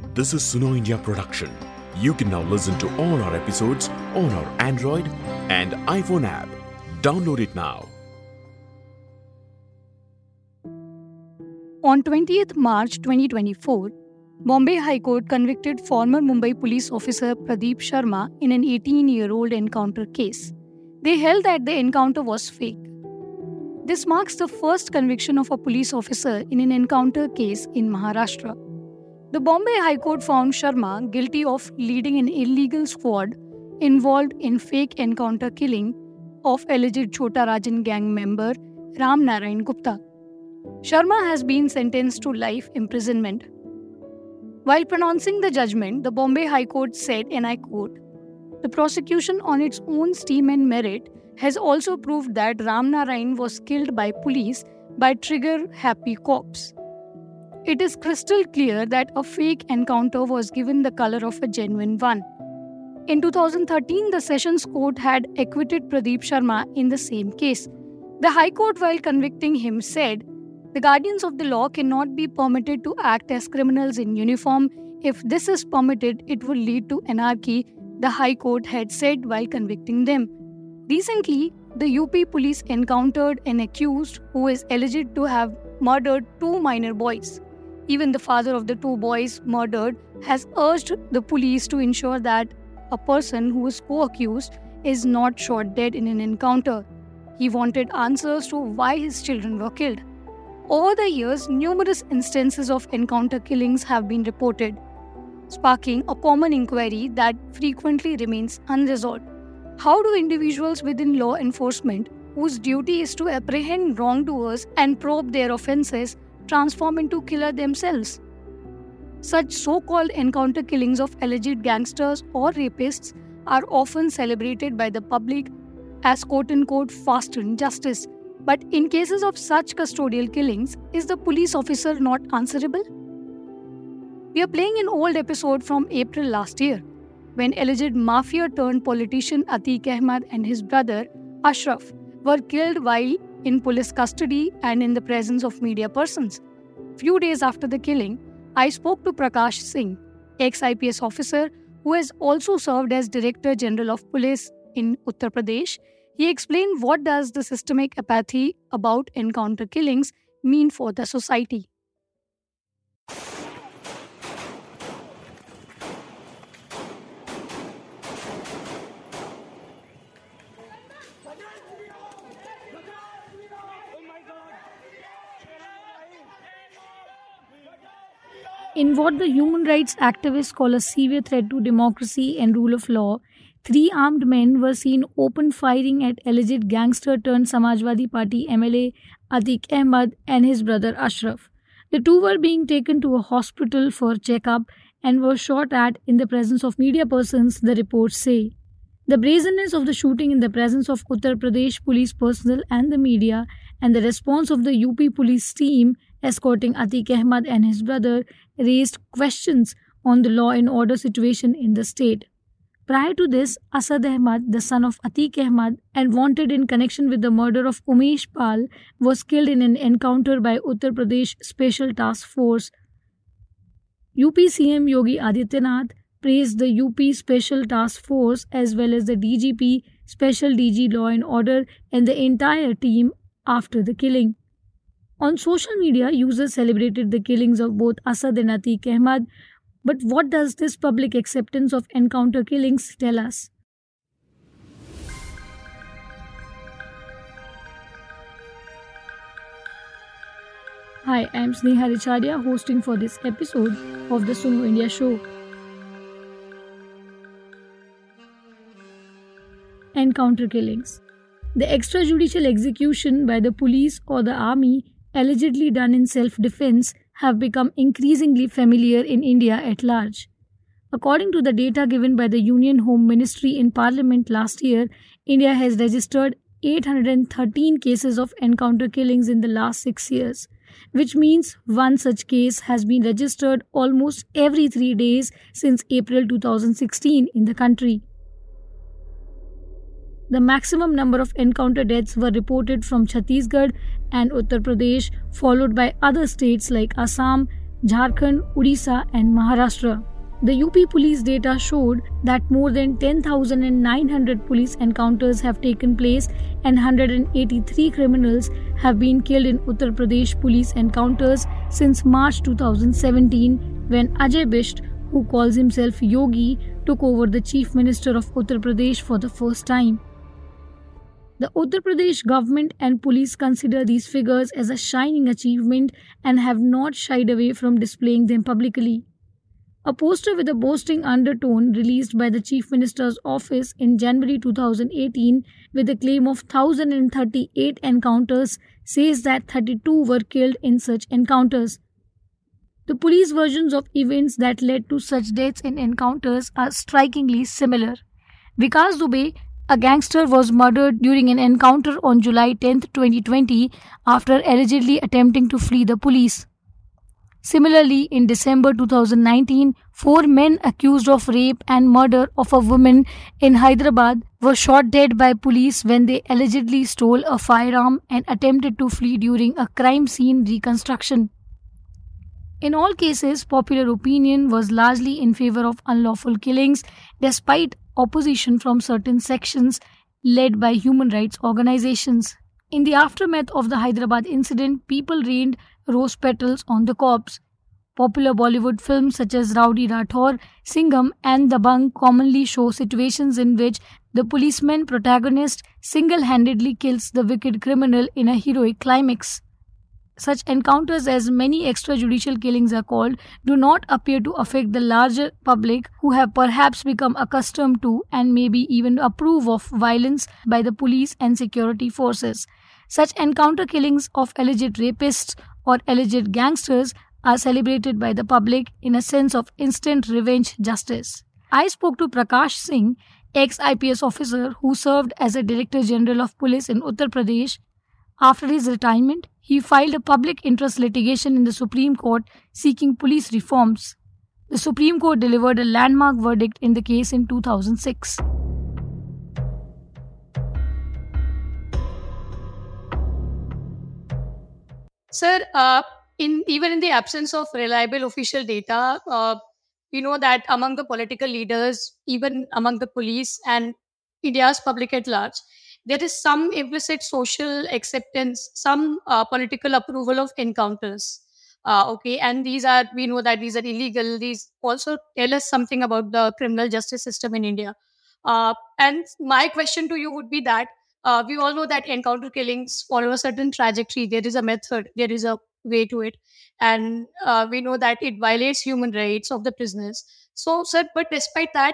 This is Suno India production. You can now listen to all our episodes on our Android and iPhone app. Download it now. On 20th March 2024, Bombay High Court convicted former Mumbai police officer Pradeep Sharma in an 18-year-old encounter case. They held that the encounter was fake. This marks the first conviction of a police officer in an encounter case in Maharashtra. The Bombay High Court found Sharma guilty of leading an illegal squad involved in fake encounter killing of alleged Chota Rajan gang member Ram Narayan Gupta. Sharma has been sentenced to life imprisonment. While pronouncing the judgment, the Bombay High Court said, and I quote, "The prosecution on its own steam and merit has also proved that Ram Narayan was killed by police by trigger-happy cops. It is crystal clear that a fake encounter was given the color of a genuine one." In 2013, the Sessions Court had acquitted Pradeep Sharma in the same case. The High Court, while convicting him, said, "The guardians of the law cannot be permitted to act as criminals in uniform. If this is permitted, it will lead to anarchy," the High Court had said while convicting them. Recently, the UP police encountered an accused who is alleged to have murdered 2 minor boys. Even the father of the 2 boys murdered has urged the police to ensure that a person who is co-accused is not shot dead in an encounter. He wanted answers to why his children were killed. Over the years, numerous instances of encounter killings have been reported, sparking a common inquiry that frequently remains unresolved. How do individuals within law enforcement, whose duty is to apprehend wrongdoers and probe their offences, transform into killer themselves? Such so-called encounter killings of alleged gangsters or rapists are often celebrated by the public as quote-unquote fast-turn justice. But in cases of such custodial killings, is the police officer not answerable? We are playing an old episode from April last year, when alleged mafia-turned-politician Atiq Ahmad and his brother Ashraf were killed while in police custody and in the presence of media persons. Few days after the killing, I spoke to Prakash Singh, ex-IPS officer who has also served as Director General of Police in Uttar Pradesh. He explained what does the systemic apathy about encounter killings mean for the society. In what the human rights activists call a severe threat to democracy and rule of law, 3 armed men were seen open firing at alleged gangster-turned-Samajwadi Party MLA Atiq Ahmad and his brother Ashraf. The 2 were being taken to a hospital for checkup and were shot at in the presence of media persons, the reports say. The brazenness of the shooting in the presence of Uttar Pradesh police personnel and the media, and the response of the UP police team escorting Atiq Ahmad and his brother raised questions on the law and order situation in the state. Prior to this, Asad Ahmad, the son of Atiq Ahmad and wanted in connection with the murder of Umesh Pal, was killed in an encounter by Uttar Pradesh Special Task Force. UP CM Yogi Adityanath praised the UP Special Task Force as well as the DGP, Special DG Law and Order and the entire team after the killing. On social media, users celebrated the killings of both Asad and Atiq Ahmad. But what does this public acceptance of encounter killings tell us? Hi, I am Sneha Richaria, hosting for this episode of the Suno India show. Encounter killings. The extrajudicial execution by the police or the army, allegedly done in self-defense, have become increasingly familiar in India at large. According to the data given by the Union Home Ministry in Parliament last year, India has registered 813 cases of encounter killings in the last 6 years, which means one such case has been registered almost every 3 days since April 2016 in the country. The maximum number of encounter deaths were reported from Chhattisgarh and Uttar Pradesh, followed by other states like Assam, Jharkhand, Odisha, and Maharashtra. The UP police data showed that more than 10,900 police encounters have taken place and 183 criminals have been killed in Uttar Pradesh police encounters since March 2017 when Ajay Bisht, who calls himself Yogi, took over the Chief Minister of Uttar Pradesh for the first time. The Uttar Pradesh government and police consider these figures as a shining achievement and have not shied away from displaying them publicly. A poster with a boasting undertone released by the Chief Minister's office in January 2018 with a claim of 1,038 encounters says that 32 were killed in such encounters. The police versions of events that led to such deaths in encounters are strikingly similar. Vikas Dubey, a gangster, was murdered during an encounter on July 10, 2020 after allegedly attempting to flee the police. Similarly, in December 2019, 4 men accused of rape and murder of a woman in Hyderabad were shot dead by police when they allegedly stole a firearm and attempted to flee during a crime scene reconstruction. In all cases, popular opinion was largely in favor of unlawful killings, despite opposition from certain sections led by human rights organizations. In the aftermath of the Hyderabad incident, people rained rose petals on the corpse. Popular Bollywood films such as Rowdy Rathore, Singham, and Dabangg commonly show situations in which the policeman protagonist single-handedly kills the wicked criminal in a heroic climax. Such encounters, as many extrajudicial killings are called, do not appear to affect the larger public who have perhaps become accustomed to and maybe even approve of violence by the police and security forces. Such encounter killings of alleged rapists or alleged gangsters are celebrated by the public in a sense of instant revenge justice. I spoke to Prakash Singh, ex-IPS officer who served as a Director General of Police in Uttar Pradesh. After his retirement, he filed a public interest litigation in the Supreme Court seeking police reforms. The Supreme Court delivered a landmark verdict in the case in 2006. Sir, even in the absence of reliable official data, we know that among the political leaders, even among the police and India's public at large, there is some implicit social acceptance, some political approval of encounters. Okay, and we know that these are illegal. These also tell us something about the criminal justice system in India. And my question to you would be that we all know that encounter killings follow a certain trajectory. There is a method, there is a way to it, and we know that it violates human rights of the prisoners. So, sir, but despite that,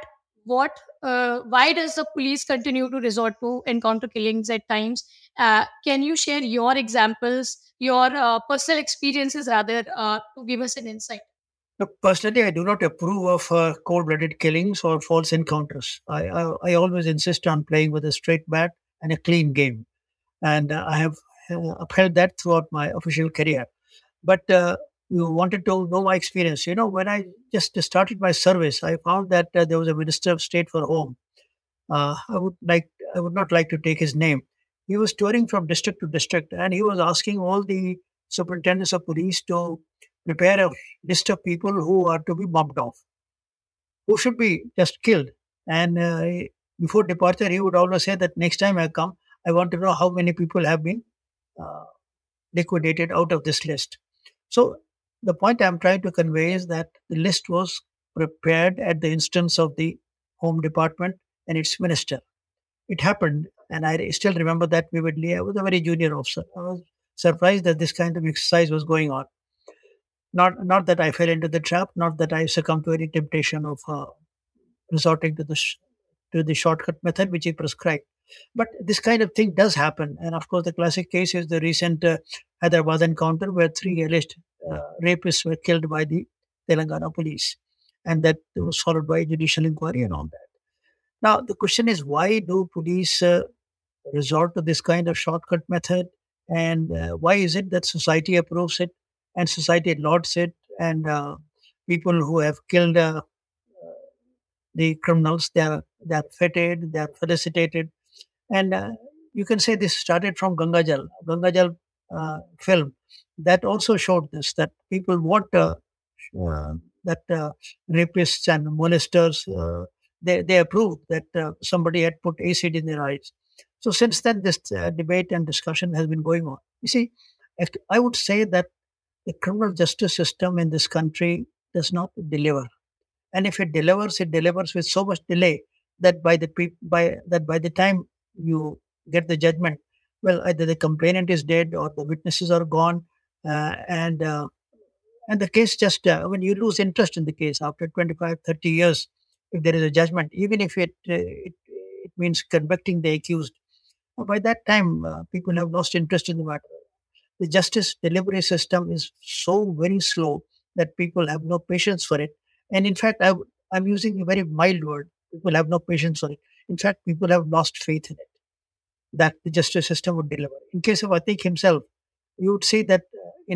why does the police continue to resort to encounter killings at times? Can you share your examples, your personal experiences, rather, to give us an insight? Look, personally, I do not approve of cold-blooded killings or false encounters. I always insist on playing with a straight bat and a clean game. And I have upheld that throughout my official career. But you wanted to know my experience. When I just started my service, I found that there was a Minister of State for Home. I would not like to take his name. He was touring from district to district, and he was asking all the superintendents of police to prepare a list of people who are to be bumped off, who should be just killed. And before departure, he would always say that next time I come, I want to know how many people have been liquidated out of this list. So the point I'm trying to convey is that the list was prepared at the instance of the Home Department and its minister. It happened, and I still remember that vividly. I was a very junior officer. I was surprised that this kind of exercise was going on. Not that I fell into the trap, not that I succumbed to any temptation of resorting to the shortcut method which is prescribed. But this kind of thing does happen. And of course, the classic case is the recent Hyderabad encounter where 3 alleged rapists were killed by the Telangana police. And that was followed by a judicial inquiry and all that. Now, the question is, why do police resort to this kind of shortcut method? And why is it that society approves it and society lauds it, and people who have killed the criminals, they're feted, they're felicitated. And you can say this started from Gangajal film that also showed this, that people want that rapists and molesters, they approved that somebody had put acid in their eyes. So since then, this debate and discussion has been going on. You see, I would say that the criminal justice system in this country does not deliver, and if it delivers with so much delay that by the time you get the judgment, well, either the complainant is dead or the witnesses are gone, and the case just when you lose interest in the case after 25, 30 years, if there is a judgment, even if it means convicting the accused, by that time people have lost interest in the matter. The justice delivery system is so very slow that people have no patience for it. And in fact, I'm using a very mild word. People have no patience for it. In fact, people have lost faith in it, that the justice system would deliver. In case of Atik himself, you would see that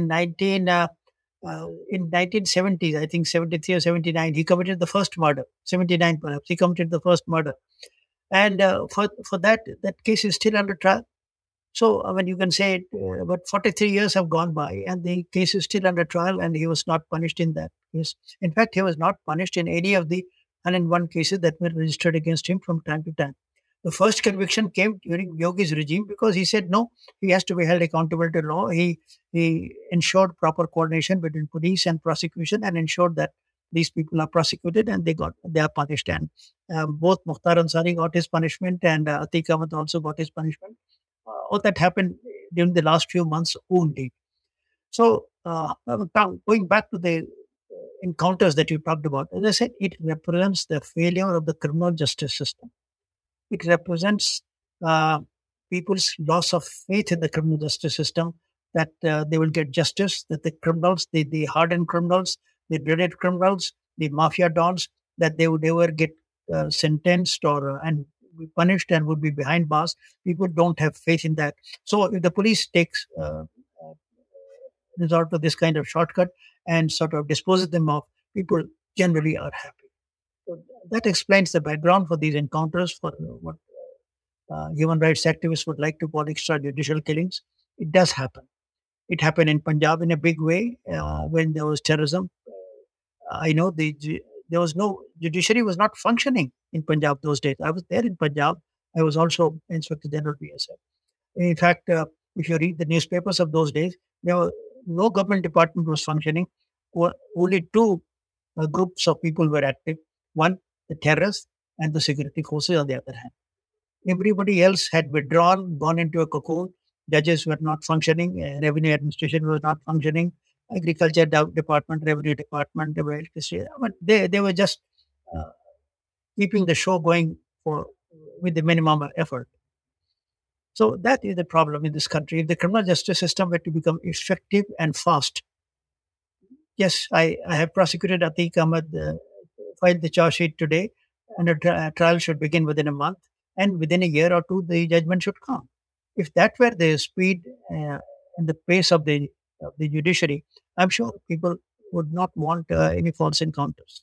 in 1970s, I think 73 or 79, he committed the first murder. 79 perhaps, he committed the first murder. And for that case is still under trial. So, I mean, you can say about 43 years have gone by and the case is still under trial and he was not punished in that case. In fact, he was not punished in any of the 101 cases that were registered against him from time to time. The first conviction came during Yogi's regime because he said, no, he has to be held accountable to law. He ensured proper coordination between police and prosecution and ensured that these people are prosecuted and they are punished. And both Mukhtar Ansari got his punishment and Atiq Ahmed also got his punishment. All that happened during the last few months only. So, going back to the encounters that you talked about, as I said, it represents the failure of the criminal justice system. It represents people's loss of faith in the criminal justice system, that they will get justice, that the criminals, the hardened criminals, the dreaded criminals, the mafia dons, that they would ever get sentenced and be punished and would be behind bars. People don't have faith in that. So if the police takes resort to this kind of shortcut and sort of disposes them of, people generally are happy. So that explains the background for these encounters, for what human rights activists would like to call extrajudicial killings. It does happen. It happened in Punjab in a big way when there was terrorism. I know there was no judiciary was not functioning in Punjab those days. I was there in Punjab. I was also Inspector General BSF. In fact, if you read the newspapers of those days, no government department was functioning. Only two groups of people were active. One, the terrorists, and the security forces on the other hand. Everybody else had withdrawn, gone into a cocoon. Judges were not functioning. Revenue administration was not functioning. Agriculture department, revenue department, they were just keeping the show going with the minimum effort. So that is the problem in this country. If the criminal justice system were to become effective and fast, yes, I have prosecuted Atiq Ahmed, filed the charge sheet today, and a trial should begin within a month, and within a year or two, the judgment should come. If that were the speed and the pace of the judiciary, I'm sure people would not want any false encounters,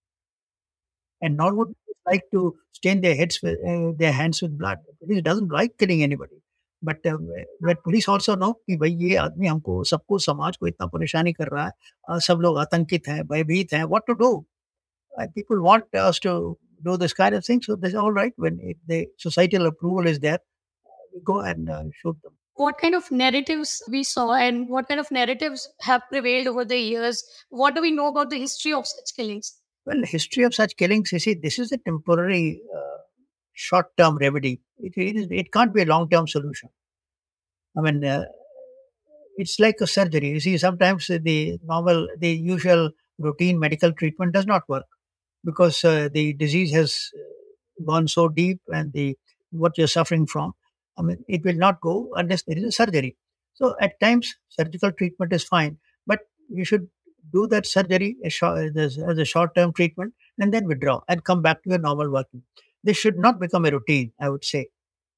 and nor would they like to stain their hands with blood. Police doesn't like killing anybody, but police also know कि भाई ये आदमी हमको सबको समाज को इतना परेशानी कर रहा है, सब लोग आतंकित हैं, भयभीत हैं. What to do? People want us to do this kind of thing, so that's all right. When the societal approval is there, we go and shoot them. What kind of narratives we saw and what kind of narratives have prevailed over the years? What do we know about the history of such killings? Well, history of such killings, you see, this is a temporary, short-term remedy. It can't be a long-term solution. I mean, it's like a surgery. You see, sometimes the usual routine medical treatment does not work because the disease has gone so deep and what you're suffering from, I mean, it will not go unless there is a surgery. So at times, surgical treatment is fine, but you should do that surgery as a short-term treatment and then withdraw and come back to your normal working. This should not become a routine, I would say.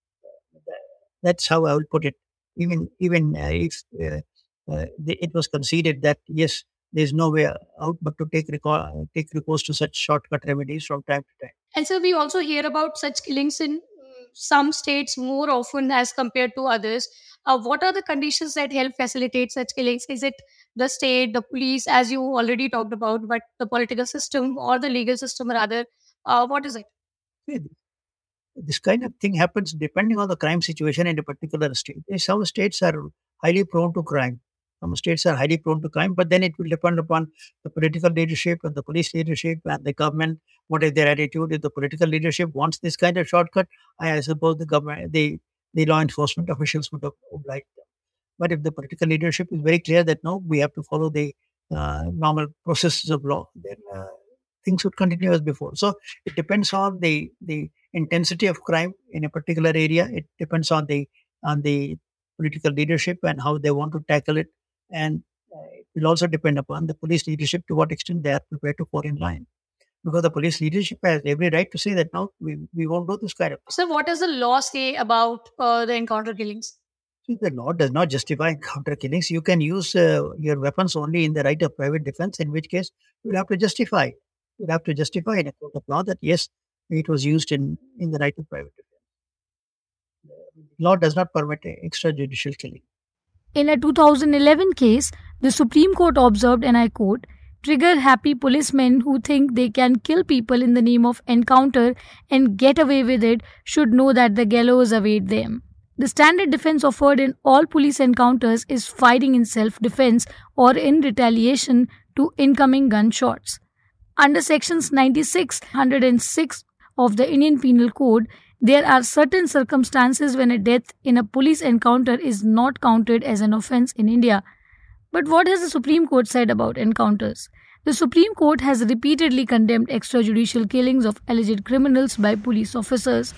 That's how I would put it. Even if it was conceded that, yes, there's no way out but to take recourse to such shortcut remedies from time to time. And so we also hear about such killings in some states more often as compared to others. What are the conditions that help facilitate such killings? Is it the state, the police, as you already talked about, but the political system or the legal system rather? What is it? See, this kind of thing happens depending on the crime situation in a particular state. Some states are highly prone to crime. Some states are highly prone to crime, but then it will depend upon the political leadership and the police leadership and the government. What is their attitude? If the political leadership wants this kind of shortcut, I suppose the government, the law enforcement officials would oblige them. But if the political leadership is very clear that no, we have to follow the normal processes of law, then things would continue as before. So it depends on the intensity of crime in a particular area. It depends on the political leadership and how they want to tackle it, and it will also depend upon the police leadership to what extent they are prepared to fall in line. Because the police leadership has every right to say that no, we won't do this kind of. So, what does the law say about the encounter killings? See, the law does not justify counter killings. You can use your weapons only in the right of private defense, in which case you will have to justify. You will have to justify in a court of law that yes, it was used in the right of private defense. Law does not permit extrajudicial killing. In a 2011 case, the Supreme Court observed, and I quote, "Trigger happy policemen who think they can kill people in the name of encounter and get away with it should know that the gallows await them." The standard defense offered in all police encounters is firing in self-defense or in retaliation to incoming gunshots. Under sections 96, 106 of the Indian Penal Code, there are certain circumstances when a death in a police encounter is not counted as an offense in India. But what has the Supreme Court said about encounters? The Supreme Court has repeatedly condemned extrajudicial killings of alleged criminals by police officers.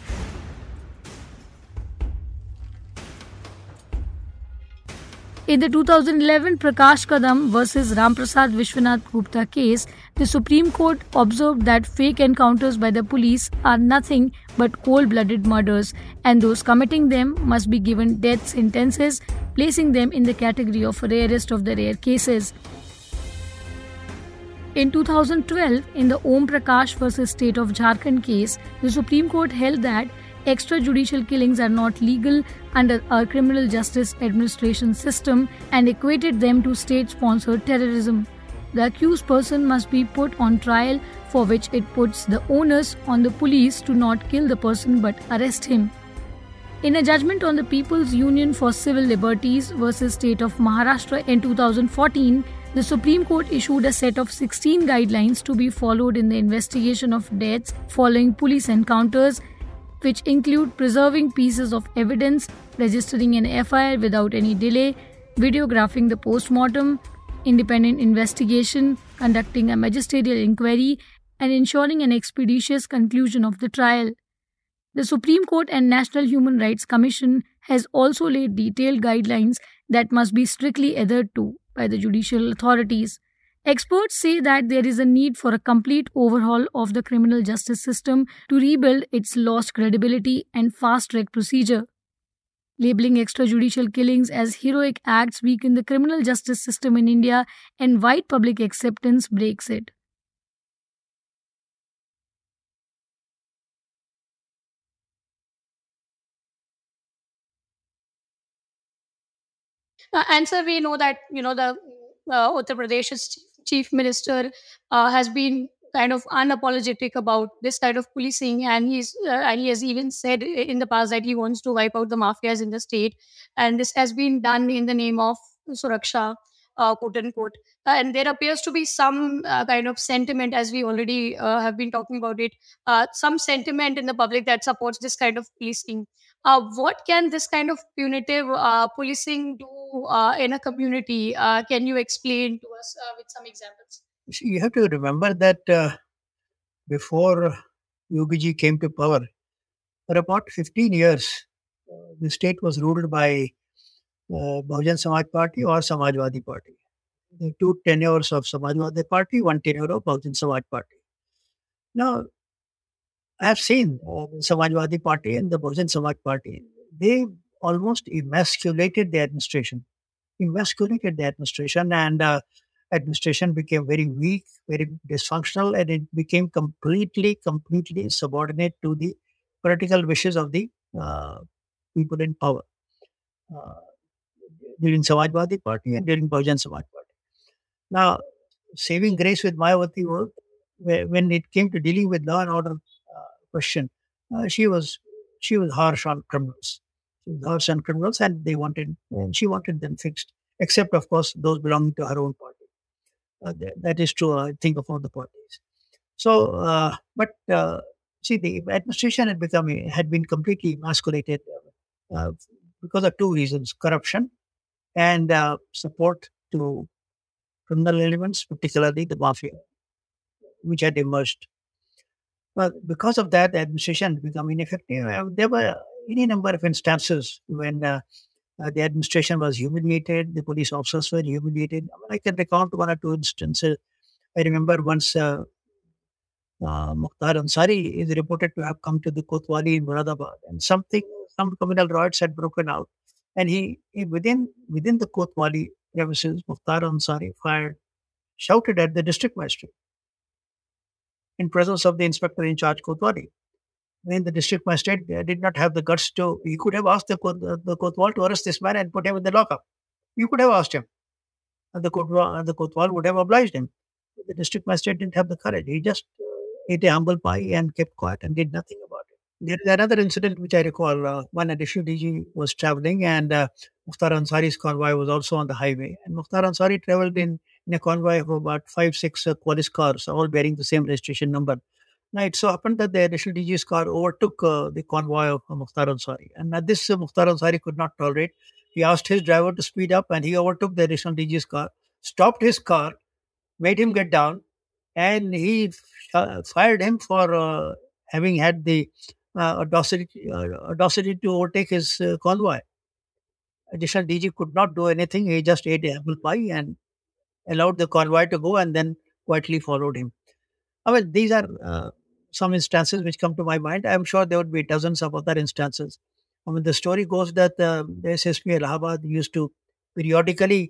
In the 2011 Prakash Kadam versus Ramprasad Vishwanath Gupta case, the Supreme Court observed that fake encounters by the police are nothing but cold-blooded murders, and those committing them must be given death sentences, placing them in the category of rarest of the rare cases. In 2012, in the Om Prakash versus State of Jharkhand case, the Supreme Court held that extrajudicial killings are not legal under our criminal justice administration system and equated them to state-sponsored terrorism. The accused person must be put on trial, for which it puts the onus on the police to not kill the person but arrest him. In a judgment on the People's Union for Civil Liberties versus State of Maharashtra in 2014, the Supreme Court issued a set of 16 guidelines to be followed in the investigation of deaths following police encounters, which include preserving pieces of evidence, registering an FIR without any delay, videographing the post-mortem, independent investigation, conducting a magisterial inquiry, and ensuring an expeditious conclusion of the trial. The Supreme Court and National Human Rights Commission has also laid detailed guidelines that must be strictly adhered to by the judicial authorities. Experts say that there is a need for a complete overhaul of the criminal justice system to rebuild its lost credibility and fast-track procedure. Labeling extrajudicial killings as heroic acts weaken the criminal justice system in India, and wide public acceptance breaks it. And sir, we know that the Uttar Pradesh's chief minister has been kind of unapologetic about this kind of policing, and he has even said in the past that he wants to wipe out the mafias in the state, and this has been done in the name of suraksha, quote unquote. And there appears to be some kind of sentiment, as we already have been talking about it, some sentiment in the public that supports this kind of policing. What can this kind of punitive policing do in a community? Can you explain to us with some examples? See, you have to remember that before Yogi ji came to power, for about 15 years, the state was ruled by Bahujan Samaj Party or Samajwadi Party. The two tenures of Samajwadi Party, one tenure of Bahujan Samaj Party. Now, I have seen the Samajwadi Party and the Bahujan Samaj Party. They almost emasculated the administration. And administration became very weak, very dysfunctional, and it became completely subordinate to the political wishes of the people in power during Samajwadi Party and during Bahujan Samaj Party. Now, saving grace with Mayawati was when it came to dealing with law and order question, she was harsh on criminals. She was harsh on criminals, and she wanted them fixed, except of course those belonging to her own party. That is true, I think, of all the parties. So, see, the administration had been completely emasculated uh, because of two reasons: corruption and support to criminal elements, particularly the mafia, which had emerged. Well, because of that, the administration had become ineffective. There were any number of instances when the administration was humiliated, the police officers were humiliated. I mean, I can recount one or two instances. I remember once Mukhtar Ansari is reported to have come to the Kotwali in Muradabad, and some communal riots had broken out, and within the Kotwali premises, Mukhtar Ansari shouted at the district magistrate in presence of the inspector in charge Kotwali. When the district magistrate did not have the guts to, he could have asked the Kotwal to arrest this man and put him in the lockup. You could have asked him, and the Kotwal would have obliged him. The district magistrate didn't have the courage. He just ate a humble pie and kept quiet and did nothing about it. There is another incident which I recall. One additional DG was traveling, and Mukhtar Ansari's convoy was also on the highway. And Mukhtar Ansari traveled in a convoy of about 5, 6 Qualis cars, all bearing the same registration number. Now, it so happened that the additional DG's car overtook the convoy of Mukhtar Ansari. And this Mukhtar Ansari could not tolerate. He asked his driver to speed up, and he overtook the additional DG's car, stopped his car, made him get down, and he fired him for having had the audacity to overtake his convoy. Additional DG could not do anything. He just ate a apple pie and allowed the convoy to go, and then quietly followed him. I mean, these are some instances which come to my mind. I'm sure there would be dozens of other instances. I mean, the story goes that the SSP Allahabad used to periodically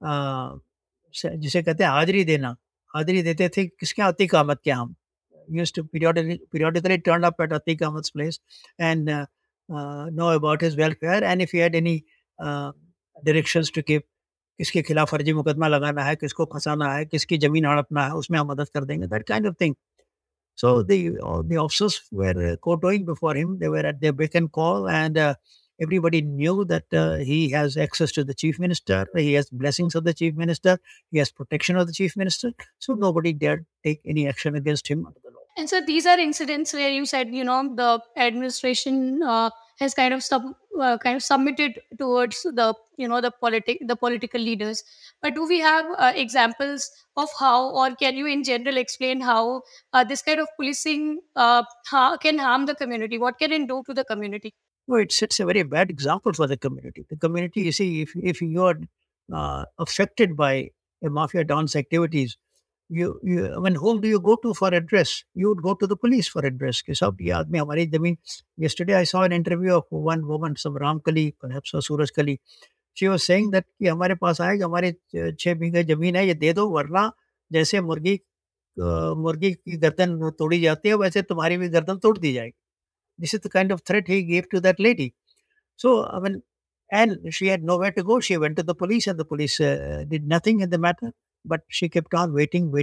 जिसे कहते हैं हाजिरी देना, हाजिरी देते थे किसके, अतीक अहमद के हम. Used to periodically turn up at Atiq Ahmed's place and know about his welfare, and if he had any directions to give, किसके खिलाफ फर्जी मुकदमा लगाना है, किसको फंसाना है, किसकी जमीन हड़पना है, उसमें हम मदद कर देंगे, that kind of thing. So the officers were kowtowing before him. They were at their beck and call, and everybody knew that he has access to the chief minister. He has blessings of the chief minister. He has protection of the chief minister. So nobody dared take any action against him under the law. And so these are incidents where you said, the administration has kind of submitted towards the political leaders. But do we have examples of how, or can you in general explain how this kind of policing can harm the community? What can it do to the community? No, it sets a very bad example for the community. The community, you see, if you are affected by a mafia don's activities, I mean, whom do you go to for address? You would go to the police for address. कि साहब ये आदमी हमारी जमीन. Yesterday I saw an interview of one woman, some Ramkali, perhaps or Suraj Kali. She was saying that कि हमारे पास आएगा, हमारे 6 बीघे जमीन है, ये दे दो, वरना जैसे मुर्गी की गर्दन तोड़ी जाती है, वैसे तुम्हारी भी गर्दन तोड़ दी जाएगी. This is the kind of threat he gave to that lady. So, I mean, and she had nowhere to go. She went to the police, and the police did nothing in the matter. But she kept on waiting,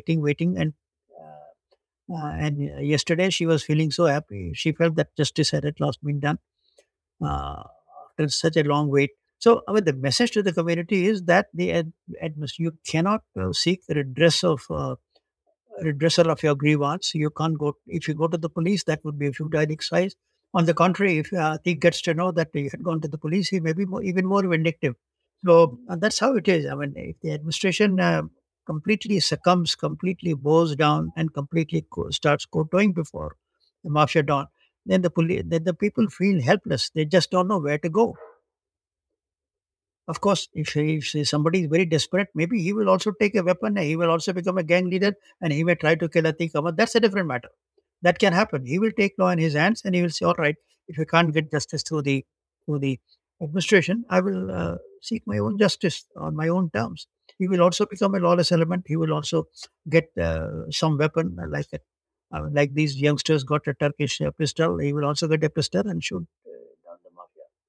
and yesterday she was feeling so happy. She felt that justice had at last been done after such a long wait. So, I mean, the message to the community is that you cannot seek redressal of your grievance. You can't go. If you go to the police, that would be a futile exercise. On the contrary, if he gets to know that you had gone to the police, he may be even more vindictive. So that's how it is. I mean, if the administration completely succumbs, completely bows down, and completely starts kowtowing before the mafia don, then the people feel helpless. They just don't know where to go. Of course, if somebody is very desperate, maybe he will also take a weapon. He will also become a gang leader, and he may try to kill Atiq Ahmed. That's a different matter. That can happen. He will take law in his hands, and he will say, "All right, if you can't get justice through the administration, I will seek my own justice on my own terms." He will also become a lawless element. He will also get some weapon like these youngsters got a Turkish pistol. He will also get a pistol and shoot down the mafia.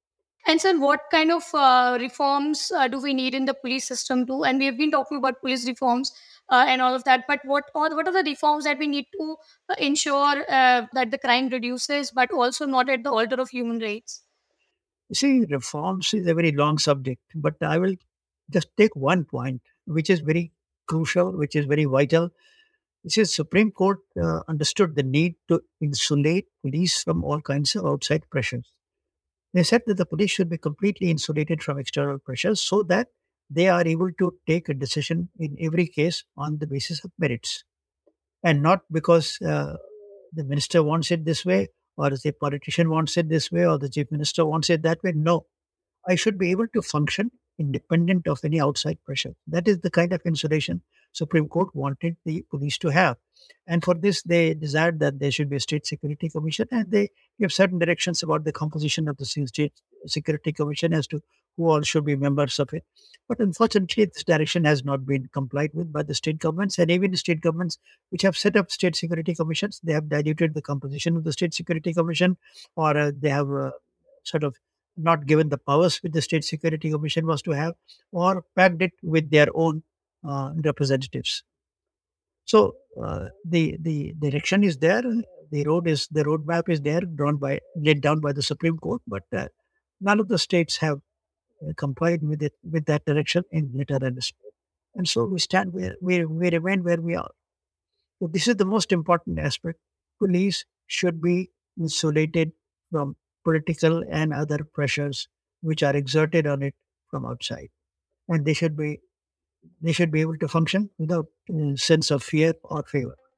And sir, what kind of reforms do we need in the police system too? And we have been talking about police reforms and all of that. But what are the reforms that we need to ensure that the crime reduces, but also not at the altar of human rights? You see, reforms is a very long subject, but I will just take one point, which is very crucial, which is very vital. This is Supreme Court understood the need to insulate police from all kinds of outside pressures. They said that the police should be completely insulated from external pressures so that they are able to take a decision in every case on the basis of merits and not because the minister wants it this way or the politician wants it this way or the chief minister wants it that way. No, I should be able to function independent of any outside pressure. That is the kind of insulation Supreme Court wanted the police to have. And for this, they desired that there should be a state security commission, and they give certain directions about the composition of the state security commission as to who all should be members of it. But unfortunately, this direction has not been complied with by the state governments, and even the state governments which have set up state security commissions, they have diluted the composition of the state security commission, or they have sort of not given the powers which the State Security Commission was to have, or packed it with their own representatives. So the direction is there, the roadmap is there, laid down by the Supreme Court, but none of the states have complied with it with that direction in letter and spirit. And so we stand where we remain where we are. So this is the most important aspect. Police should be insulated from political and other pressures which are exerted on it from outside, and they should be able to function without sense of fear or favor.